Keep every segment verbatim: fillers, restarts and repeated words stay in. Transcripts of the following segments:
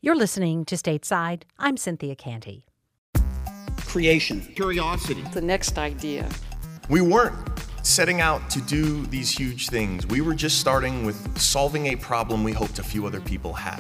You're listening to Stateside. I'm Cynthia Canty. Creation. Curiosity. The next idea. We weren't setting out to do these huge things. We were just starting with solving a problem we hoped a few other people had.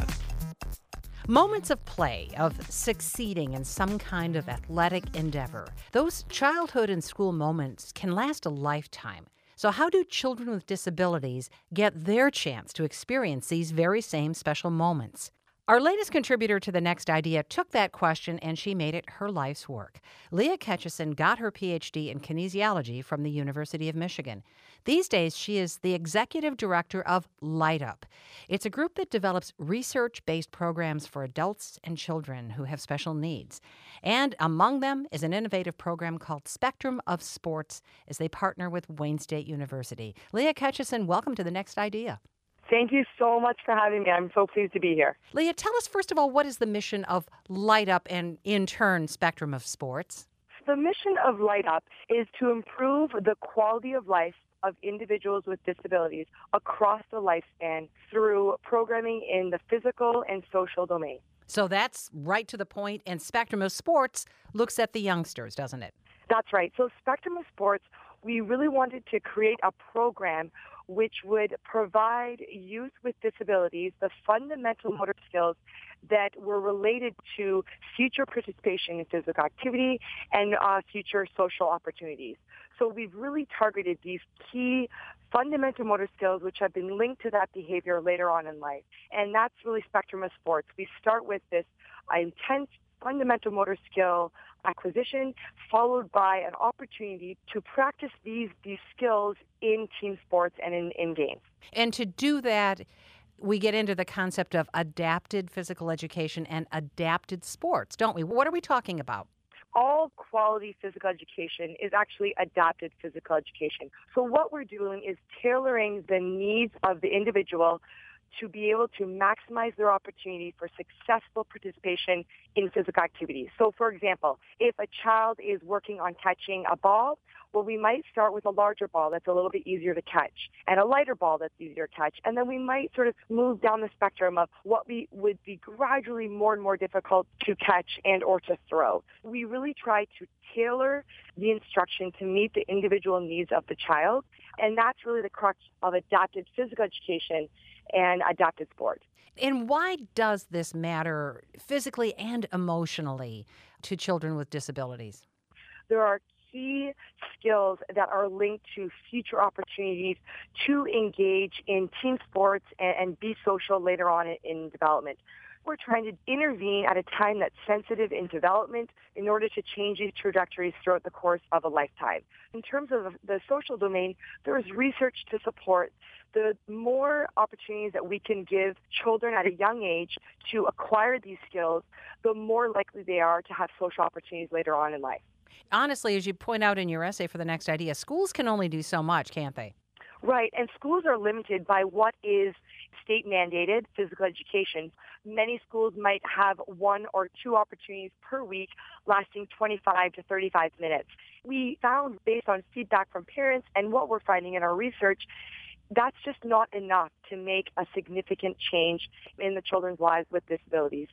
Moments of play, of succeeding in some kind of athletic endeavor. Those childhood and school moments can last a lifetime. So how do children with disabilities get their chance to experience these very same special moments? Our latest contributor to The Next Idea took that question and she made it her life's work. Leah Ketchison got her P H D in kinesiology from the University of Michigan. These days, she is the executive director of Light Up. It's a group that develops research-based programs for adults and children who have special needs. And among them is an innovative program called Spectrum of Sports as they partner with Wayne State University. Leah Ketchison, welcome to The Next Idea. Thank you so much for having me. I'm so pleased to be here. Leah, tell us first of all, what is the mission of Light Up and in turn Spectrum of Sports? The mission of Light Up is to improve the quality of life of individuals with disabilities across the lifespan through programming in the physical and social domain. So that's right to the point, and Spectrum of Sports looks at the youngsters, doesn't it? That's right. So Spectrum of Sports, we really wanted to create a program which would provide youth with disabilities the fundamental motor skills that were related to future participation in physical activity and uh, future social opportunities. So we've really targeted these key fundamental motor skills which have been linked to that behavior later on in life. And that's really Spectrum of Sports. We start with this uh, intense fundamental motor skill acquisition, followed by an opportunity to practice these these skills in team sports and in, in games. And to do that, we get into the concept of adapted physical education and adapted sports, don't we? What are we talking about? All quality physical education is actually adapted physical education. So what we're doing is tailoring the needs of the individual to be able to maximize their opportunity for successful participation in physical activities. So, for example, if a child is working on catching a ball, well, we might start with a larger ball that's a little bit easier to catch and a lighter ball that's easier to catch. And then we might sort of move down the spectrum of what we would be gradually more and more difficult to catch and or to throw. We really try to tailor the instruction to meet the individual needs of the child. And that's really the crux of adapted physical education and adapted sport. And why does this matter physically and emotionally to children with disabilities? There are key skills that are linked to future opportunities to engage in team sports and, and be social later on in, in development. We're trying to intervene at a time that's sensitive in development in order to change these trajectories throughout the course of a lifetime. In terms of the social domain, there is research to support the more opportunities that we can give children at a young age to acquire these skills, the more likely they are to have social opportunities later on in life. Honestly, as you point out in your essay for The Next Idea, schools can only do so much, can't they? Right, and schools are limited by what is state-mandated physical education. Many schools might have one or two opportunities per week lasting twenty-five to thirty-five minutes. We found, based on feedback from parents and what we're finding in our research, that's just not enough to make a significant change in the children's lives with disabilities.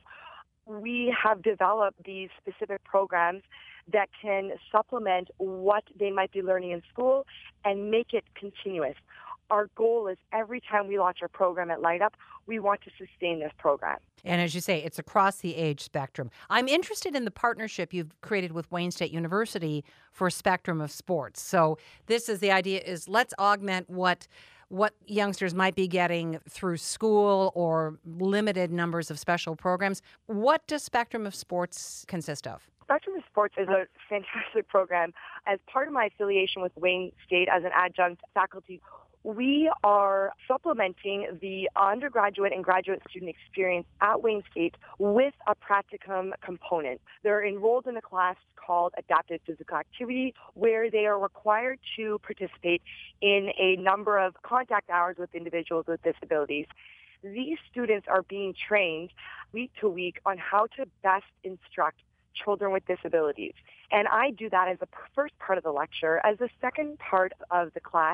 We have developed these specific programs that can supplement what they might be learning in school and make it continuous. Our goal is every time we launch a program at Light Up, we want to sustain this program. And as you say, it's across the age spectrum. I'm interested in the partnership you've created with Wayne State University for Spectrum of Sports. So this is the idea is let's augment what what youngsters might be getting through school or limited numbers of special programs. What does Spectrum of Sports consist of? Spectrum of Sports is a fantastic program. As part of my affiliation with Wayne State as an adjunct faculty, we are supplementing the undergraduate and graduate student experience at Wayne State with a practicum component. They're enrolled in a class called Adapted Physical Activity, where they are required to participate in a number of contact hours with individuals with disabilities. These students are being trained week to week on how to best instruct children with disabilities. And I do that as the first part of the lecture. As the second part of the class,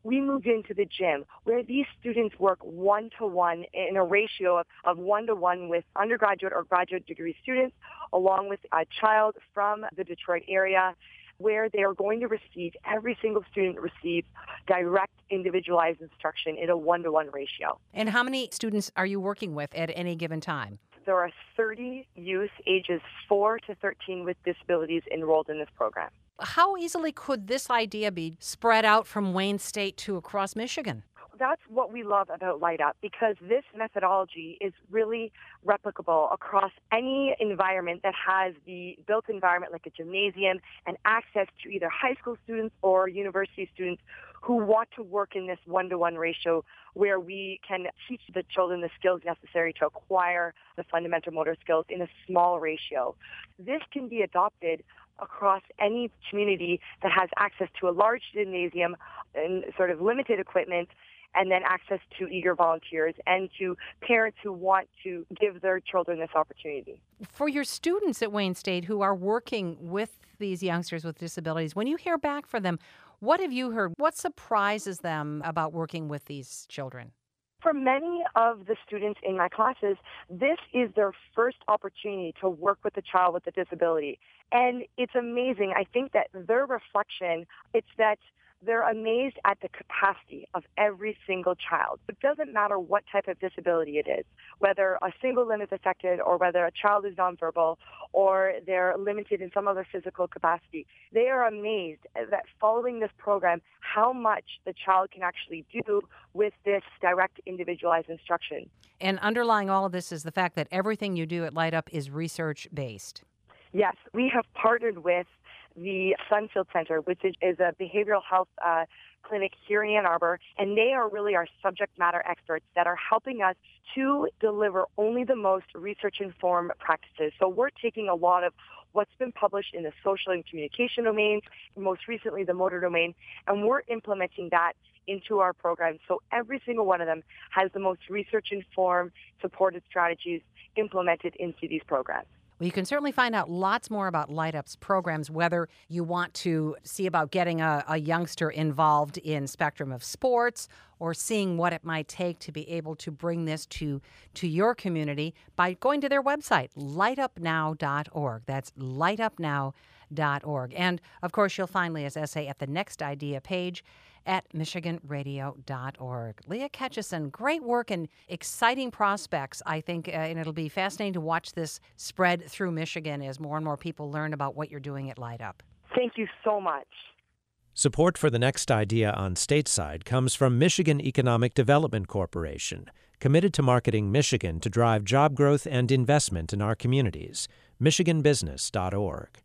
we moved into the gym where these students work one-to-one in a ratio of, of one-to-one with undergraduate or graduate degree students, along with a child from the Detroit area, where they are going to receive, every single student receives direct individualized instruction in a one-to-one ratio. And how many students are you working with at any given time? There are thirty youth ages four to thirteen with disabilities enrolled in this program. How easily could this idea be spread out from Wayne State to across Michigan? That's what we love about Light Up, because this methodology is really replicable across any environment that has the built environment like a gymnasium and access to either high school students or university students who want to work in this one-to-one ratio where we can teach the children the skills necessary to acquire the fundamental motor skills in a small ratio. This can be adopted across any community that has access to a large gymnasium and sort of limited equipment, and then access to eager volunteers and to parents who want to give their children this opportunity. For your students at Wayne State who are working with these youngsters with disabilities, when you hear back from them, what have you heard? What surprises them about working with these children? For many of the students in my classes, this is their first opportunity to work with a child with a disability. And it's amazing. I think that their reflection, it's that they're amazed at the capacity of every single child. It doesn't matter what type of disability it is, whether a single limb is affected or whether a child is nonverbal or they're limited in some other physical capacity. They are amazed that following this program, how much the child can actually do with this direct individualized instruction. And underlying all of this is the fact that everything you do at Light Up is research-based. Yes, we have partnered with the Sunfield Center, which is, is a behavioral health uh, clinic here in Ann Arbor, and they are really our subject matter experts that are helping us to deliver only the most research-informed practices. So we're taking a lot of what's been published in the social and communication domains, most recently the motor domain, and we're implementing that into our programs. So every single one of them has the most research-informed, supported strategies implemented into these programs. Well, you can certainly find out lots more about Light Up's programs, whether you want to see about getting a, a youngster involved in spectrum of sports or seeing what it might take to be able to bring this to, to your community by going to their website, light up now dot org. That's light up now dot org. And, of course, you'll find Leah's essay at the Next Idea page at michigan radio dot org. Leah Ketchison, great work and exciting prospects, I think, uh, and it'll be fascinating to watch this spread through Michigan as more and more people learn about what you're doing at Light Up. Thank you so much. Support for the Next Idea on Stateside comes from Michigan Economic Development Corporation, committed to marketing Michigan to drive job growth and investment in our communities. michigan business dot org.